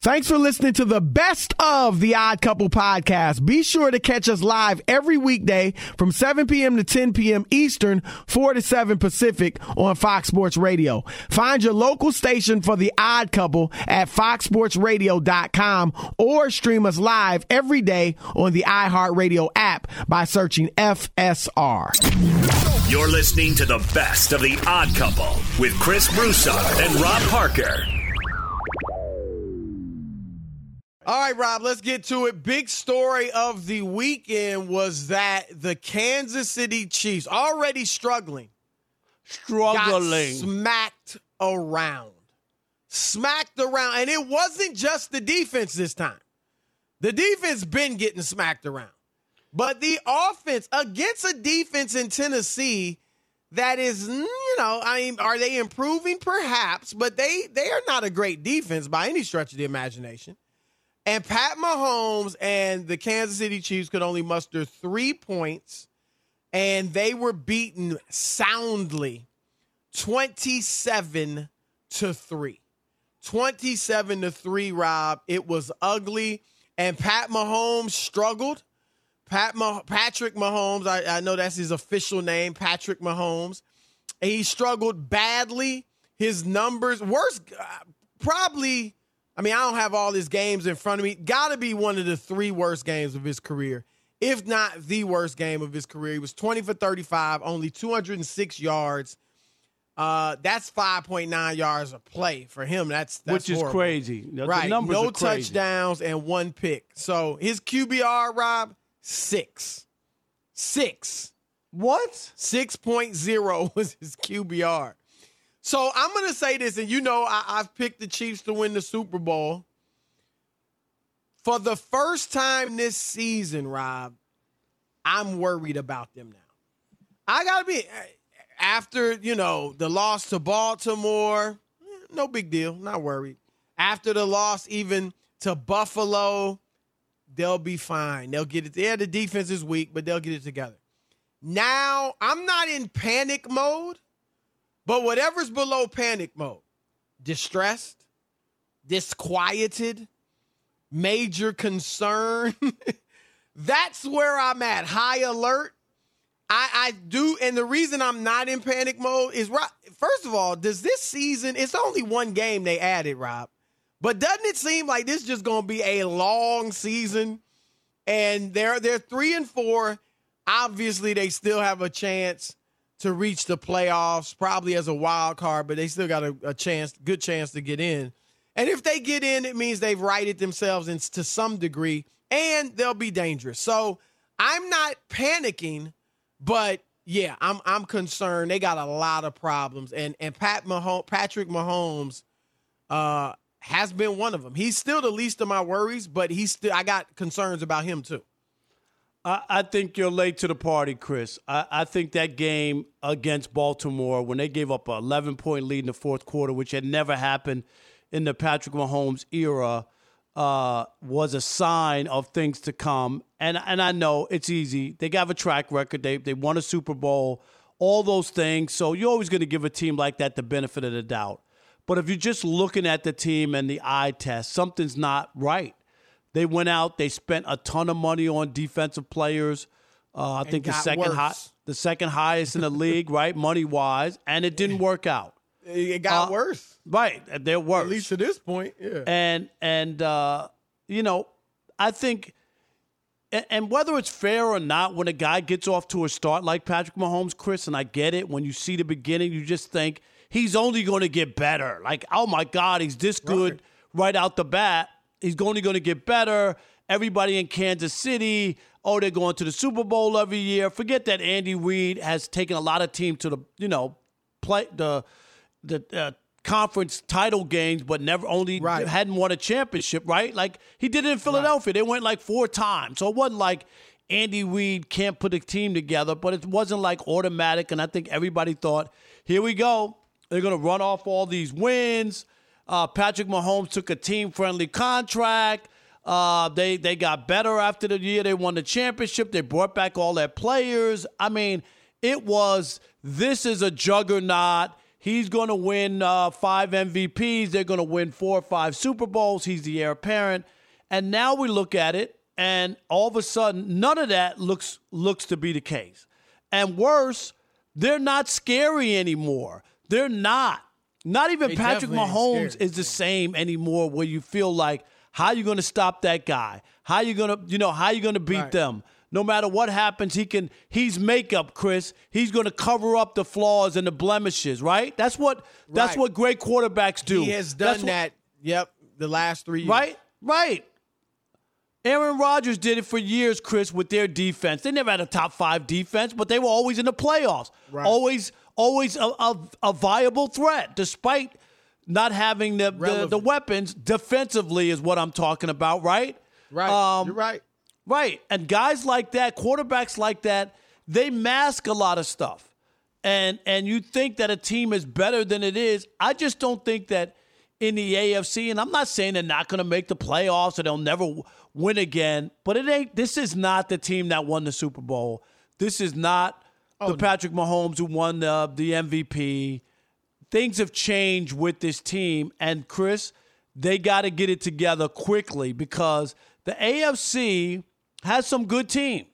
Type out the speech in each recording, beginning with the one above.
Thanks for listening to the best of the Odd Couple podcast. Be sure to catch us live every weekday from 7 p.m. to 10 p.m. Eastern, 4 to 7 Pacific on Fox Sports Radio. Find your local station for the Odd Couple at foxsportsradio.com or stream us live every day on the iHeartRadio app by searching FSR. You're listening to the best of the Odd Couple with Chris Broussard and Rob Parker. All right, Rob, let's get to it. Big story of the weekend was that the Kansas City Chiefs, already struggling, got smacked around. And it wasn't just the defense this time. The defense been getting smacked around. But the offense, against a defense in Tennessee that is, are they improving? Perhaps, but they are not a great defense by any stretch of the imagination. And Pat Mahomes and the Kansas City Chiefs could only muster 3 points, and they were beaten soundly 27-3. 27-3, Rob. It was ugly, and Pat Mahomes struggled. Patrick Mahomes, I know that's his official name, Patrick Mahomes. He struggled badly. His numbers, worst, probably, I don't have all his games in front of me. Got to be one of the 3 worst games of his career, if not the worst game of his career. He was 20 for 35, only 206 yards. That's 5.9 yards a play for him. That's which is horrible. Crazy. Right. The numbers no are crazy. touchdowns and 1 pick. So his QBR, Rob, 6. What? 6.0 was his QBR. So I'm going to say this, and I've picked the Chiefs to win the Super Bowl. For the first time this season, Rob, I'm worried about them now. I got to be, after, the loss to Baltimore, no big deal, not worried. After the loss even to Buffalo, they'll be fine. They'll get it. Yeah, the defense is weak, but they'll get it together. Now, I'm not in panic mode. But whatever's below panic mode, distressed, disquieted, major concern, that's where I'm at. High alert. I do, and the reason I'm not in panic mode is, first of all, does this season, it's only one game they added, Rob, but doesn't it seem like this is just going to be a long season? And they're 3-4. Obviously, they still have a chance to reach the playoffs, probably as a wild card, but they still got a good chance to get in. And if they get in, it means they've righted themselves to some degree, and they'll be dangerous. So I'm not panicking, but yeah, I'm concerned. They got a lot of problems, and Patrick Mahomes has been one of them. He's still the least of my worries, but I got concerns about him too. I think you're late to the party, Chris. I think that game against Baltimore, when they gave up an 11-point lead in the fourth quarter, which had never happened in the Patrick Mahomes era, was a sign of things to come. And I know it's easy. They got a track record. They won a Super Bowl, all those things. So you're always going to give a team like that the benefit of the doubt. But if you're just looking at the team and the eye test, something's not right. They went out. They spent a ton of money on defensive players. I think the second highest in the league, right, money-wise, and it didn't work out. It got worse. Right, they're worse. At least to this point, yeah. And I think, and whether it's fair or not, when a guy gets off to a start like Patrick Mahomes, Chris, and I get it, when you see the beginning, you just think he's only going to get better. Like, oh, my God, he's this good right out the bat. He's only going to get better. Everybody in Kansas City, they're going to the Super Bowl every year. Forget that Andy Reid has taken a lot of teams to the, play the conference title games, but hadn't won a championship, right? Like he did it in Philadelphia. Right. They went like 4 times. So it wasn't like Andy Reid can't put a team together, but it wasn't like automatic. And I think everybody thought, here we go. They're going to run off all these wins. Patrick Mahomes took a team-friendly contract. They got better after the year. They won the championship. They brought back all their players. I mean, this is a juggernaut. he's going to win 5 MVPs. They're going to win 4 or 5 Super Bowls. He's the heir apparent. And now we look at it, and all of a sudden, none of that looks to be the case. And worse, they're not scary anymore. They're not. Not even Patrick Mahomes is the same anymore, where you feel like, how are you going to stop that guy? How are you going to beat them? No matter what happens, he's makeup, Chris. He's going to cover up the flaws and the blemishes, right? That's what great quarterbacks do. He has done that, the last 3 years. Right. Aaron Rodgers did it for years, Chris, with their defense. They never had a top 5 defense, but they were always in the playoffs. Right. Always a viable threat, despite not having the weapons. Defensively is what I'm talking about, right? Right. You're right. Right. And guys like that, quarterbacks like that, they mask a lot of stuff. And you think that a team is better than it is. I just don't think that in the AFC, and I'm not saying they're not going to make the playoffs or they'll never win again, but this is not the team that won the Super Bowl. This is not Patrick Mahomes who won the MVP. Things have changed with this team. And, Chris, they got to get it together quickly because the AFC has some good teams.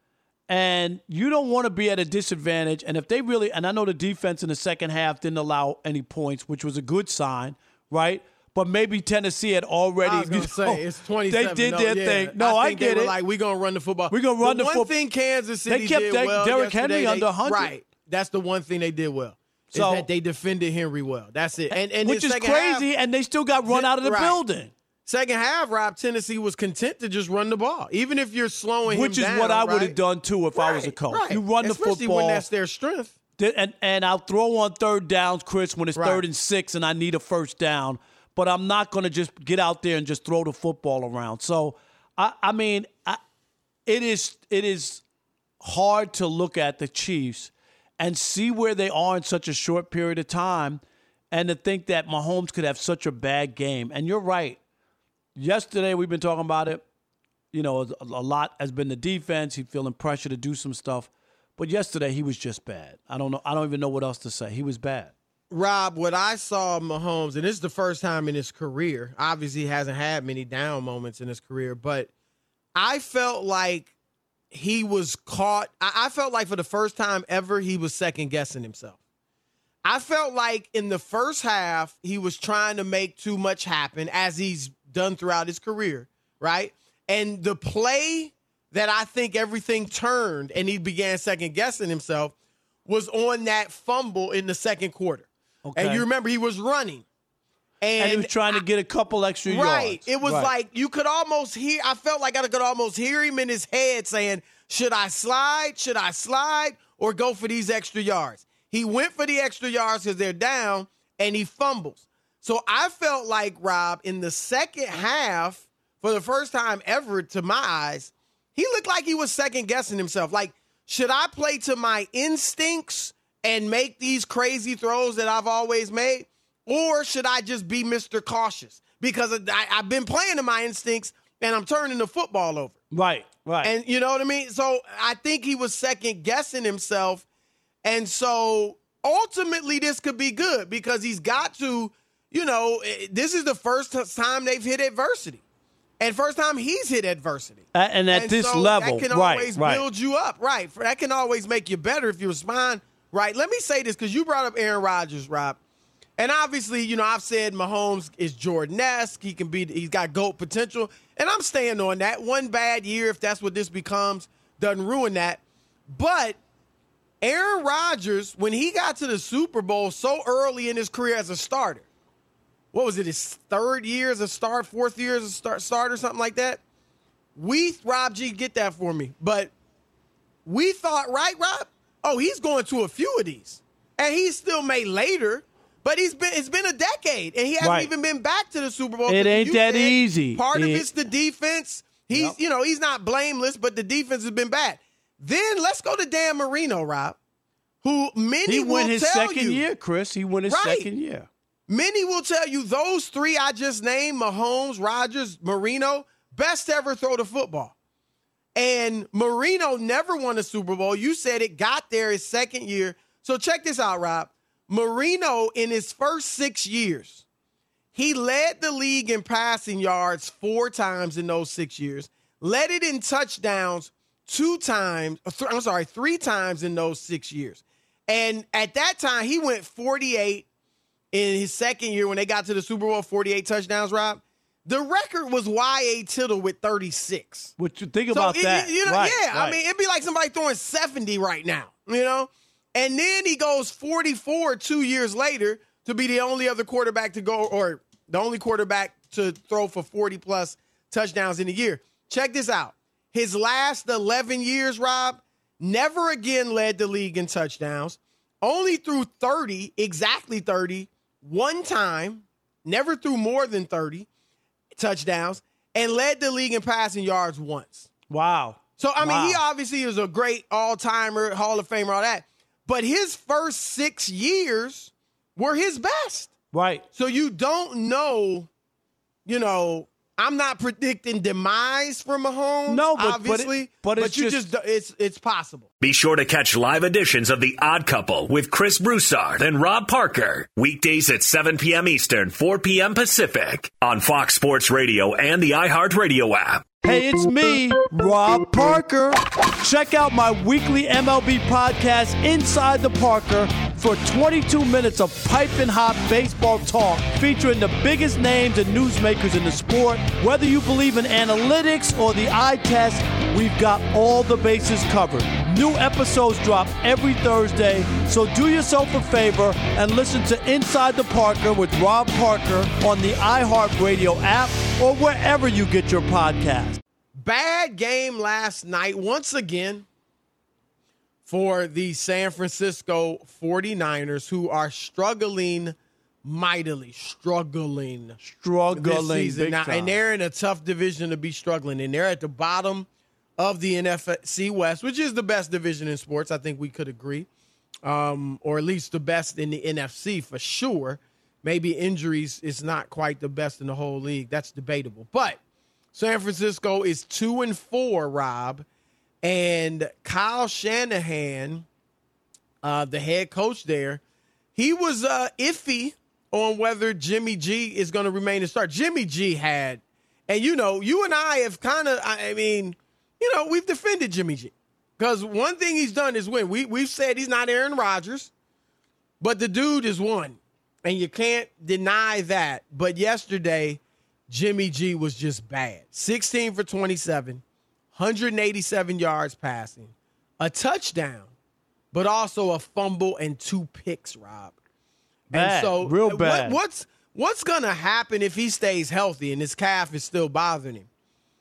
And you don't want to be at a disadvantage. And if they really – and I know the defense in the second half didn't allow any points, which was a good sign, right? But maybe Tennessee had already – I was going to say, it's 27. They did their thing. No, I get it. Like, we're going to run the football. We're going to run the football. One thing Kansas City did well yesterday. Derrick Henry under 100. Right. That's the one thing they did well. So, is that they defended Henry well. That's it. And which is crazy, and they still got run out of the building. Second half, Rob, Tennessee was content to just run the ball, even if you're slowing him down. Which is what I would have done, too, if I was a coach. Right. You run the football. Especially when that's their strength. And I'll throw on third downs, Chris, when it's 3rd and 6 and I need a first down. But I'm not going to just get out there and just throw the football around. So, it is hard to look at the Chiefs and see where they are in such a short period of time and to think that Mahomes could have such a bad game. And you're right. Yesterday, we've been talking about it. You know, a lot has been the defense. He's feeling pressure to do some stuff. But yesterday, he was just bad. I don't know. I don't even know what else to say. He was bad. Rob, what I saw Mahomes, and this is the first time in his career, obviously he hasn't had many down moments in his career, but I felt like he was caught. I felt like for the first time ever, he was second-guessing himself. I felt like in the first half, he was trying to make too much happen, as he's done throughout his career, right? And the play that I think everything turned and he began second-guessing himself was on that fumble in the second quarter. Okay. And you remember he was running. And he was trying to get a couple extra yards. Right. It was like you could almost hear – I felt like I could almost hear him in his head saying, should I slide? Should I slide or go for these extra yards? He went for the extra yards because they're down, and he fumbles. So I felt like, Rob, in the second half, for the first time ever to my eyes, he looked like he was second-guessing himself. Like, should I play to my instincts and make these crazy throws that I've always made? Or should I just be Mr. Cautious? Because I've been playing to my instincts, and I'm turning the football over. Right. And you know what I mean? So I think he was second-guessing himself. And so ultimately this could be good because he's got to, you know, this is the first time they've hit adversity. And first time he's hit adversity. And at this so level, that can always build you up. Right. That can always make you better if you respond right. Let me say this because you brought up Aaron Rodgers, Rob. And obviously, you know, I've said Mahomes is Jordan-esque. He's got GOAT potential. And I'm staying on that. One bad year, if that's what this becomes, doesn't ruin that. But Aaron Rodgers, when he got to the Super Bowl so early in his career as a starter, what was it, his 3rd year as a start, 4th year as a starter, something like that? Rob G, get that for me. But we thought, right, Rob? Oh, he's going to a few of these. And he's still made later. But it's been a decade, and he hasn't even been back to the Super Bowl. It ain't that easy. Part of it's the defense. He's not blameless, but the defense has been bad. Then let's go to Dan Marino, Rob, who many will tell you. He went his second year, Chris. He went his second year. Many will tell you those 3 I just named, Mahomes, Rodgers, Marino, best to ever throw the football. And Marino never won a Super Bowl. You said it got there his second year. So check this out, Rob. Marino, in his first 6 years, he led the league in passing yards 4 times in those 6 years, led it in touchdowns 3 times in those 6 years. And at that time, he went 48 in his second year when they got to the Super Bowl, 48 touchdowns, Rob. The record was Y.A. Tittle with 36. What you think about that? Right. I mean, it'd be like somebody throwing 70 right now, And then he goes 44 2 years later to be the only other quarterback to go, or the only quarterback to throw for 40-plus touchdowns in a year. Check this out. His last 11 years, Rob, never again led the league in touchdowns. Only threw 30, exactly 30, one time. Never threw more than 30 touchdowns, and led the league in passing yards once. Wow. So, I mean, he obviously is a great all-timer, Hall of Famer, all that. But his first 6 years were his best. Right. So you don't know, I'm not predicting demise for Mahomes, obviously. But it's possible. Be sure to catch live editions of The Odd Couple with Chris Broussard and Rob Parker. Weekdays at 7 p.m. Eastern, 4 p.m. Pacific on Fox Sports Radio and the iHeartRadio app. Hey, it's me, Rob Parker. Check out my weekly MLB podcast, Inside the Parker, for 22 minutes of piping hot baseball talk featuring the biggest names and newsmakers in the sport. Whether you believe in analytics or the eye test, we've got all the bases covered. New episodes drop every Thursday, so do yourself a favor and listen to Inside the Parker with Rob Parker on the iHeartRadio app or wherever you get your podcast. Bad game last night, once again, for the San Francisco 49ers, who are struggling mightily, struggling this season. Now, and they're in a tough division to be struggling, and they're at the bottom of the NFC West, which is the best division in sports. I think we could agree, or at least the best in the NFC for sure. Maybe injuries is not quite the best in the whole league. That's debatable. But San Francisco is 2-4, Rob, and Kyle Shanahan, the head coach there, he was iffy on whether Jimmy G is going to remain a starter. Jimmy G had, and you and I have kind of, we've defended Jimmy G because one thing he's done is win. We've said he's not Aaron Rodgers, but the dude is won, and you can't deny that. But yesterday, Jimmy G was just bad. 16 for 27, 187 yards passing, a touchdown, but also a fumble and 2 picks, Rob. Bad, and so real bad. What's going to happen if he stays healthy and his calf is still bothering him?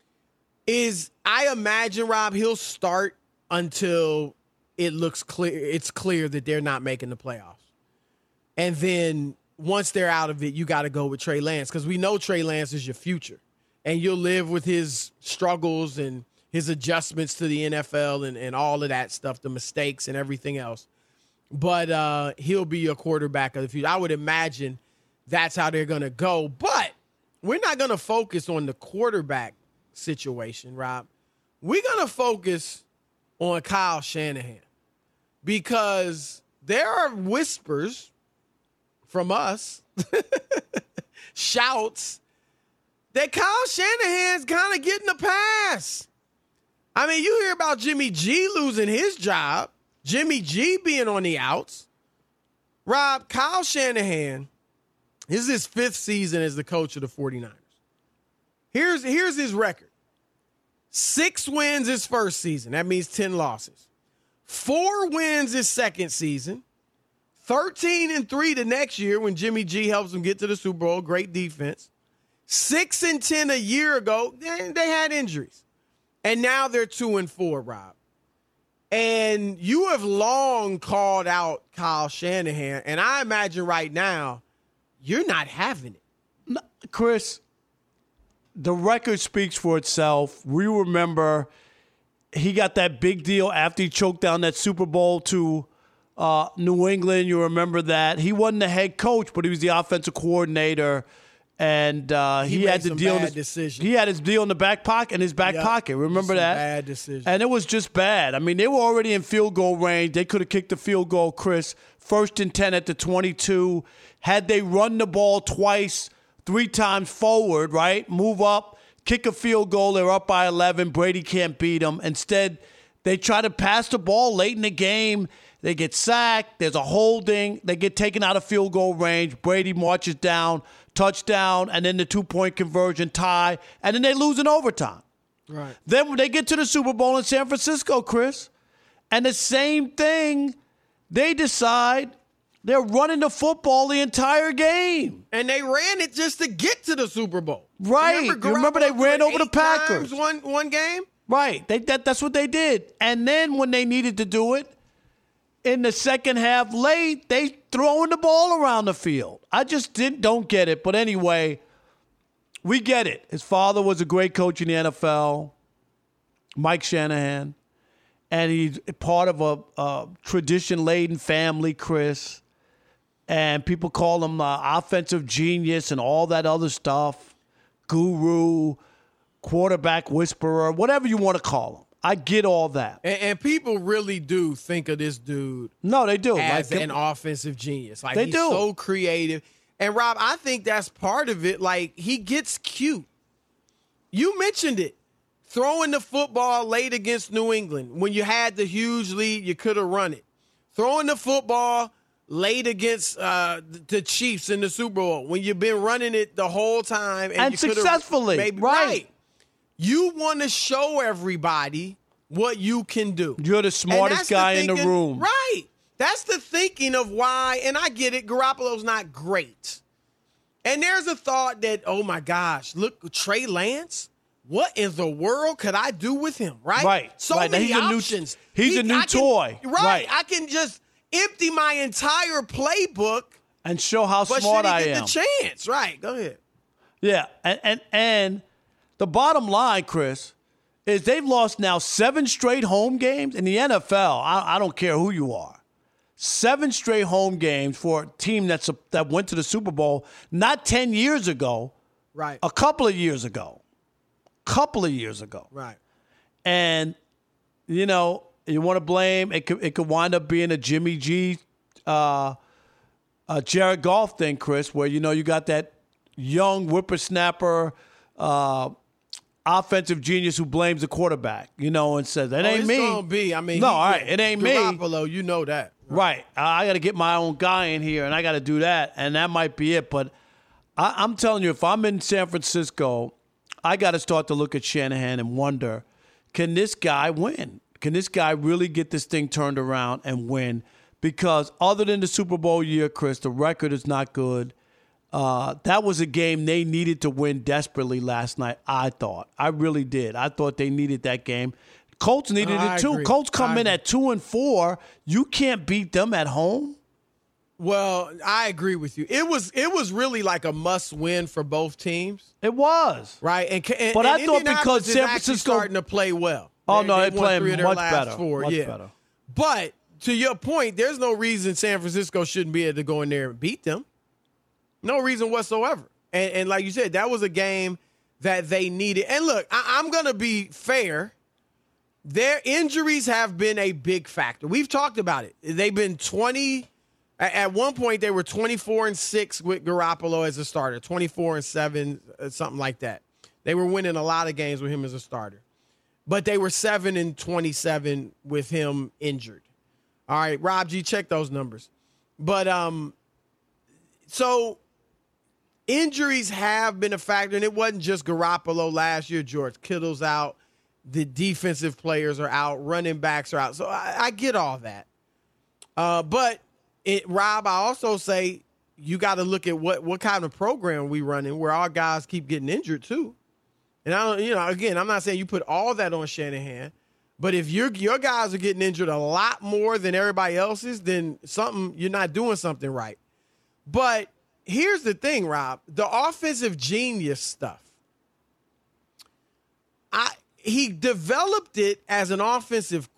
Is I imagine, Rob, he'll start until it looks clear. It's clear that they're not making the playoffs. And then once they're out of it, you got to go with Trey Lance because we know Trey Lance is your future. And you'll live with his struggles and his adjustments to the NFL and all of that stuff, the mistakes and everything else. But he'll be your quarterback of the future. I would imagine that's how they're going to go. But we're not going to focus on the quarterback situation, Rob. We're going to focus on Kyle Shanahan because there are whispers from us, shouts, that Kyle Shanahan's kind of getting a pass. I mean, you hear about Jimmy G losing his job, Jimmy G being on the outs. Rob, Kyle Shanahan, this is his 5th season as the coach of the 49ers. Here's his record. 6 wins his first season. That means 10 losses. 4 wins his second season. 13-3 the next year when Jimmy G helps them get to the Super Bowl. Great defense. 6-10 a year ago. They had injuries. And now they're 2-4, Rob. And you have long called out Kyle Shanahan. And I imagine right now, you're not having it. No, Chris, the record speaks for itself. We remember he got that big deal after he choked down that Super Bowl to New England. You remember that. He wasn't the head coach, but he was the offensive coordinator. And he had to deal. He had his deal in the back pocket, pocket. Remember that? Bad decision. And it was just bad. I mean, they were already in field goal range. They could have kicked the field goal, Chris. 1st and 10 at the 22. Had they run the ball twice, 3 times forward, right? Move up, kick a field goal. They're up by 11. Brady can't beat them. Instead, they try to pass the ball late in the game. They get sacked. There's a holding. They get taken out of field goal range. Brady marches down, touchdown, and then the 2-point conversion tie, and then they lose in overtime. Right. Then when they get to the Super Bowl in San Francisco, Chris, and the same thing, they decide they're running the football the entire game. And they ran it just to get to the Super Bowl. Right. Remember they ran over the Packers. One game? Right. That's what they did. And then when they needed to do it, in the second half late, they throwing the ball around the field. I just don't get it. But anyway, we get it. His father was a great coach in the NFL, Mike Shanahan. And he's part of a tradition-laden family, Chris. And people call him offensive genius and all that other stuff. Guru, quarterback whisperer, whatever you want to call him. I get all that. And people really do think of this dude. No, they do. As an offensive genius. Like, he's so creative. And, Rob, I think that's part of it. Like, he gets cute. You mentioned it. Throwing the football late against New England. When you had the huge lead, you could have run it. Throwing the football late against the Chiefs in the Super Bowl. When you've been running it the whole time. And you successfully. Maybe, right. You want to show everybody what you can do. You're the smartest guy in the room. Right. That's the thinking of why, and I get it, Garoppolo's not great. And there's a thought that, oh, my gosh, look, Trey Lance, what in the world could I do with him, right? Right. So many options. He's a new toy. Right. I can just empty my entire playbook. And show how smart I am. But should he get the chance? Right. Go ahead. Yeah. And the bottom line, Chris, is they've lost now 7 straight home games in the NFL. I don't care who you are. 7 straight home games for a team that went to the Super Bowl not 10 years ago. Right. A couple of years ago. Right. And, you want to blame, it could wind up being a Jimmy G, Jared Goff thing, Chris, where, you got that young whippersnapper, offensive genius who blames the quarterback, and says, that ain't me. It's gonna be. I mean, all right, it ain't me. Garoppolo, you know that. Right. I got to get my own guy in here, and I got to do that, and that might be it. But I'm telling you, if I'm in San Francisco, I got to start to look at Shanahan and wonder, can this guy win? Can this guy really get this thing turned around and win? Because other than the Super Bowl year, Chris, the record is not good. That was a game they needed to win desperately last night, I thought. I really did. I thought they needed that game. Colts needed it too. Agree. Colts come in at 2-4. You can't beat them at home. Well, I agree with you. It was really like a must-win for both teams. It was. Right. But I thought because San Francisco starting to play well. Oh, no, they're won 3 playing of their much last better. 4. Much yeah. better. But to your point, there's no reason San Francisco shouldn't be able to go in there and beat them. No reason whatsoever. And like you said, that was a game that they needed. And look, I'm going to be fair. Their injuries have been a big factor. We've talked about it. They've been 20. At one point, they were 24-6 with Garoppolo as a starter, 24-7, something like that. They were winning a lot of games with him as a starter. But they were 7-27 with him injured. All right, Rob G, check those numbers. But so injuries have been a factor, and it wasn't just Garoppolo last year. George Kittle's out. The defensive players are out. Running backs are out. So I get all that. But, Rob, I also say you got to look at what kind of program we running where our guys keep getting injured too. And again, I'm not saying you put all that on Shanahan, but if your guys are getting injured a lot more than everybody else's, then you're not doing something right. But here's the thing, Rob, the offensive genius stuff. He developed it as an offensive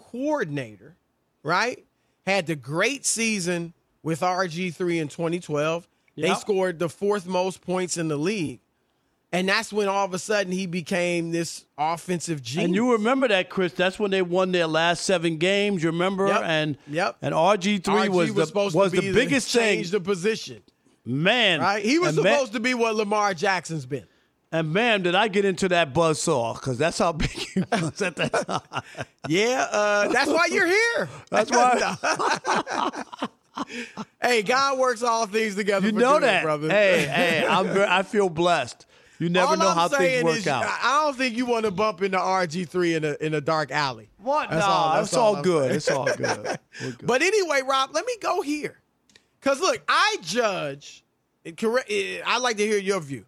coordinator, right? Had the great season with RG3 in 2012. They scored the fourth most points in the league. And that's when all of a sudden he became this offensive genius. And you remember that, Chris. That's when they won their last 7 games, you remember? Yep. And and RG3 was the biggest thing. Change the position. Man. Right? He was supposed to be what Lamar Jackson's been. And, man, did I get into that buzzsaw, because that's how big he was at that time. That's why you're here. That's why. Hey, God works all things together You for know good, that. brother. Hey, I feel blessed. You never know how things work out. I don't think you want to bump into RG3 in a dark alley. What? It's all good. It's all good. But anyway, Rob, let me go here. Because, look, I judge. I'd like to hear your view.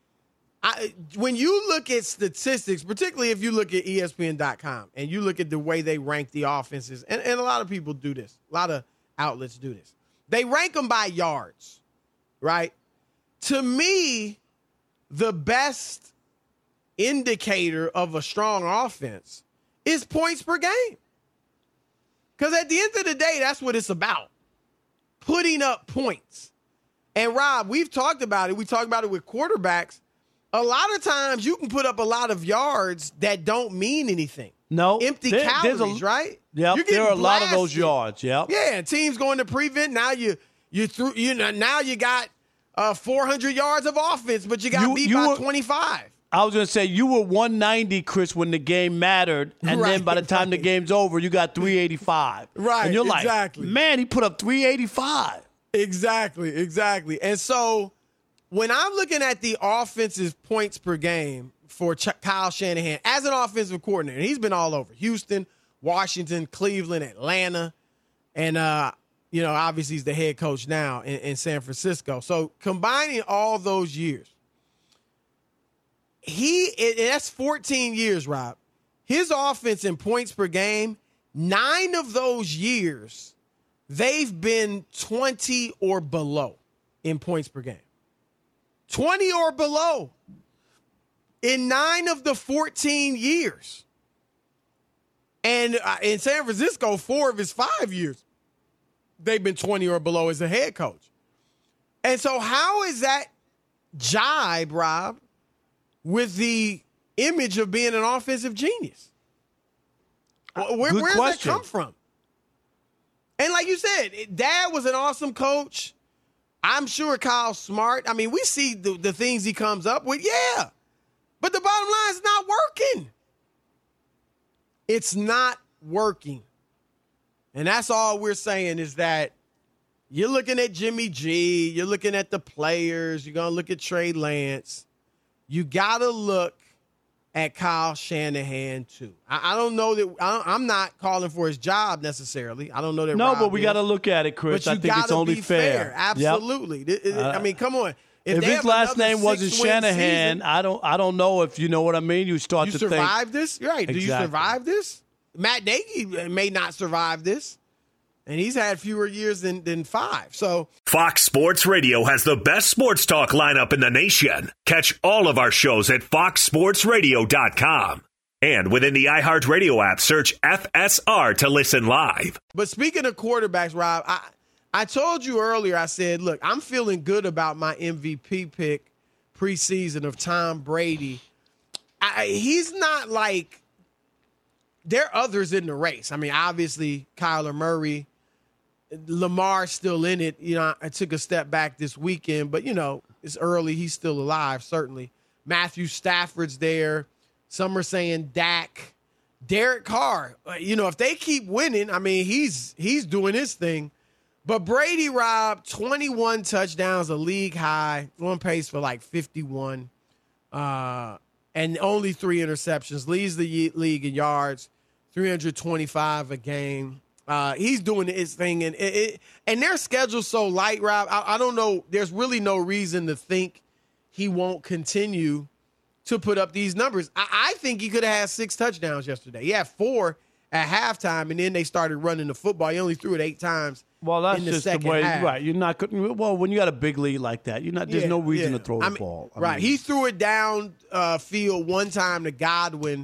When you look at statistics, particularly if you look at ESPN.com and you look at the way they rank the offenses, and a lot of people do this, a lot of outlets do this. They rank them by yards, right? To me, the best indicator of a strong offense is points per game. Because at the end of the day, that's what it's about. Putting up points. And Rob, we've talked about it. We talked about it with quarterbacks. A lot of times you can put up a lot of yards that don't mean anything. No. Empty calories, right? Yeah, there are a lot of those yards. Yep. Yeah, teams going to prevent. Now now you got 400 yards of offense, but you got beat by 25. I was going to say, you were 190, Chris, when the game mattered, and then by the time the game's over, you got 385. Right, and you're exactly. like, man, he put up 385. Exactly. And so when I'm looking at the offensive points per game for Kyle Shanahan as an offensive coordinator, and he's been all over Houston, Washington, Cleveland, Atlanta, and obviously he's the head coach now in San Francisco. So combining all those years, that's 14 years, Rob. His offense in points per game, 9 of those years, they've been 20 or below in points per game. 20 or below in 9 of the 14 years. And in San Francisco, 4 of his 5 years, they've been 20 or below as a head coach. And so how is that jibe, Rob, with the image of being an offensive genius? Where does that come from? And like you said, Dad was an awesome coach. I'm sure Kyle's smart. I mean, we see the things he comes up with, yeah. But the bottom line is not working. It's not working. And that's all we're saying is that you're looking at Jimmy G, you're looking at the players, you're going to look at Trey Lance. You got to look at Kyle Shanahan, too. I don't know that I'm not calling for his job necessarily. I don't know that. No, but we got to look at it, Chris. But I think it's only fair. Absolutely. Yep. I mean, come on. If his last name wasn't Shanahan, season, I don't know if you know what I mean. You start to think. You survive this? You're right. Exactly. Do you survive this? Matt Nagy may not survive this. And he's had fewer years than 5. So Fox Sports Radio has the best sports talk lineup in the nation. Catch all of our shows at foxsportsradio.com. And within the iHeartRadio app, search FSR to listen live. But speaking of quarterbacks, Rob, I told you earlier, I said, look, I'm feeling good about my MVP pick preseason of Tom Brady. He's not like – there are others in the race. I mean, obviously, Kyler Murray, Lamar's still in it. You know, I took a step back this weekend, but, it's early. He's still alive, certainly. Matthew Stafford's there. Some are saying Dak. Derek Carr. If they keep winning, I mean, he's doing his thing. But Brady, Rob, 21 touchdowns, a league high, on pace for like 51, and only 3 interceptions. Leads the league in yards, 325 a game. He's doing his thing, and their schedule's so light, Rob. I don't know. There's really no reason to think he won't continue to put up these numbers. I think he could have had 6 touchdowns yesterday. He had 4 at halftime, and then they started running the football. He only threw it 8 times. Well, that's in the just second the way, half. Right? You're not. Well, when you got a big lead like that, there's no reason to throw the ball. Right? He threw it down field one time to Godwin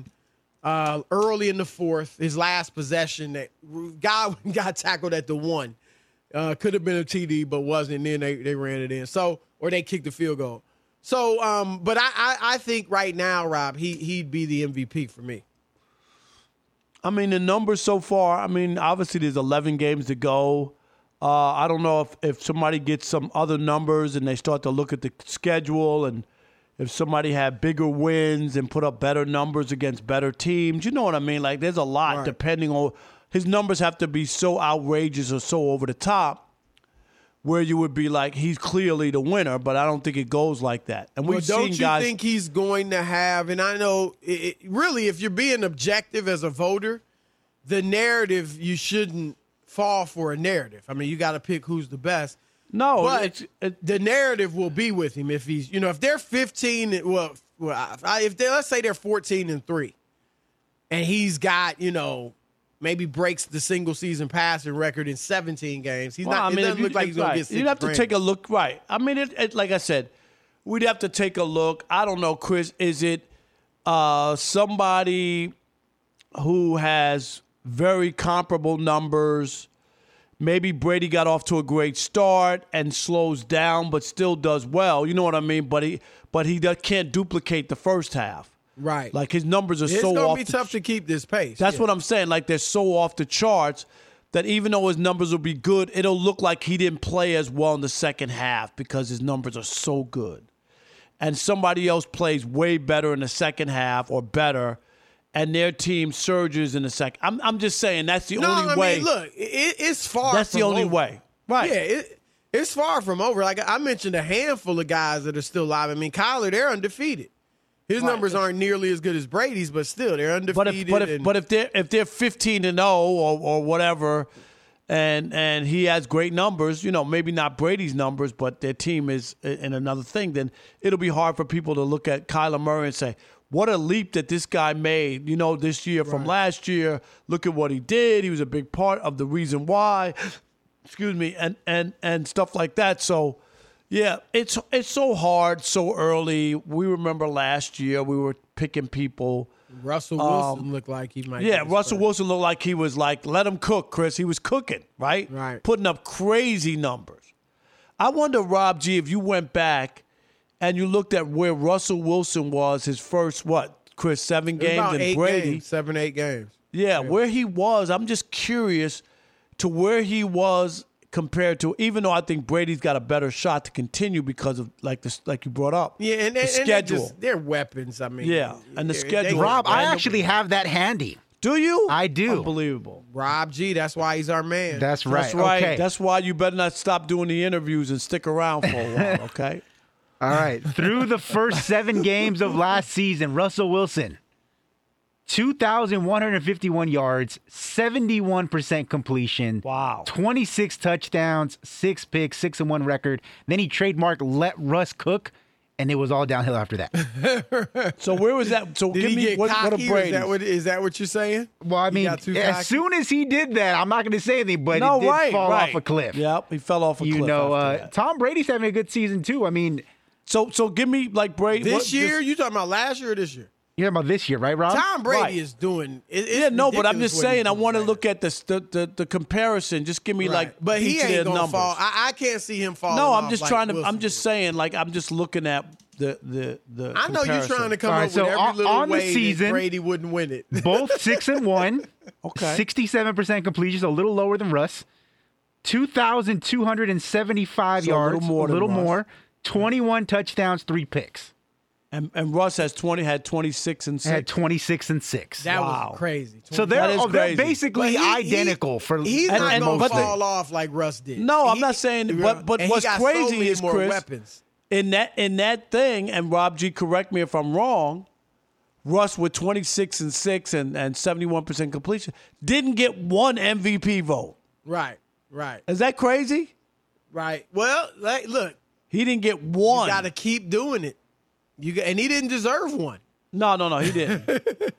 early in the 4th. His last possession, that Godwin got tackled at the 1. Could have been a TD, but wasn't. And then they ran it in. So, or they kicked the field goal. So, but I think right now, Rob, he'd be the MVP for me. I mean, the numbers so far, I mean, obviously there's 11 games to go. I don't know if somebody gets some other numbers and they start to look at the schedule, and if somebody had bigger wins and put up better numbers against better teams. You know what I mean? Like, there's a lot depending on – his numbers have to be so outrageous or so over the top where you would be like, he's clearly the winner, but I don't think it goes like that. And we've seen guys – don't you think he's going to have – and I know, really, if you're being objective as a voter, the narrative, you shouldn't fall for a narrative. I mean, you got to pick who's the best. No, but the narrative will be with him if he's, if they're 15, let's say they're 14-3, and he's got, maybe breaks the single season passing record in 17 games. It doesn't look like he's going to get 6 You'd have to take a look, right? I mean, like I said, we'd have to take a look. I don't know, Chris. Is it somebody who has very comparable numbers? Maybe Brady got off to a great start and slows down, but still does well. You know what I mean? But he can't duplicate the first half. Right. Like, his numbers are it's so off. It's going to be tough to keep this pace. That's what I'm saying. Like, they're so off the charts that even though his numbers will be good, it'll look like he didn't play as well in the second half because his numbers are so good. And somebody else plays way better in the second half or better, and their team surges in the second. I'm just saying that's the only way. I mean, look, it's far That's from the only over. way. Right. Yeah, it's far from over. Like, I mentioned a handful of guys that are still alive. I mean, Kyler, they're undefeated. His numbers aren't nearly as good as Brady's, but still, they're undefeated. But if they're 15-0 or whatever, and he has great numbers, maybe not Brady's numbers, but their team is in another thing, then it'll be hard for people to look at Kyler Murray and say, what a leap that this guy made, this year from last year. Look at what he did. He was a big part of the reason why. Excuse me, and stuff like that. So, yeah, it's so hard so early. We remember last year we were picking people. Russell Wilson looked like he might. Yeah, Russell Wilson looked like he was like, let him cook, Chris. He was cooking, right? Right. Putting up crazy numbers. I wonder, Rob G., if you went back and you looked at where Russell Wilson was his first, Chris, 7 games, about and 8 Brady. games, 7, 8 games. Yeah, where he was. I'm just curious to where he was compared to, even though I think Brady's got a better shot to continue because of, like you brought up. Yeah, and the schedule. They're weapons. I mean, yeah, and the schedule. Rob, I actually have that handy. Do you? I do. Unbelievable. Rob G, that's why he's our man. That's right. That's right. Okay. That's why you better not stop doing the interviews and stick around for a while, okay? All right. Through the first 7 games of last season, Russell Wilson, 2,151 yards, 71% completion. Wow. 26 touchdowns, 6 picks, 6-1 record. Then he trademarked "Let Russ Cook," and it was all downhill after that. So where was that? So Did give he me get what a cocky? Brady. Is that what you're saying? Well, I He mean, got too as cocky? soon as he did that, I'm not going to say anything, but No, it did right, fall right. off a cliff. Yep, he fell off a cliff. After that. Tom Brady's having a good season too. I mean, So give me like Brady. This year? You talking about last year or this year? you're talking about this year, right, Rob? Tom Brady Right. is doing. But I'm just saying, I want to to look at the comparison. Just give me like, but he each of ain't their gonna numbers. fall. I can't see him falling. No, I'm off just like trying to. Wilson I'm just did. saying, like, I'm just looking at the. I know you're trying to come All right, up so with every little on the way season- that Brady wouldn't win it. Both 6-1. Okay. 67% completion, so a little lower than Russ. 2,275 So a yards, little more than Russ. more. 21 touchdowns, 3 picks. And Russ had 26 and 6. Had 26 and 6. That Wow. was crazy. So That is they're crazy. basically But identical for. He's And- not and- going but to the- fall off like Russ did. No, I'm not saying. But and what's he got crazy so many is, more Chris, weapons. in that thing, and Rob G, correct me if I'm wrong. Russ with 26 and 6 and 71% completion didn't get one MVP vote. Right. Is that crazy? Right. Well, look, He didn't get one. you got to keep doing it. And he didn't deserve one. No, he didn't.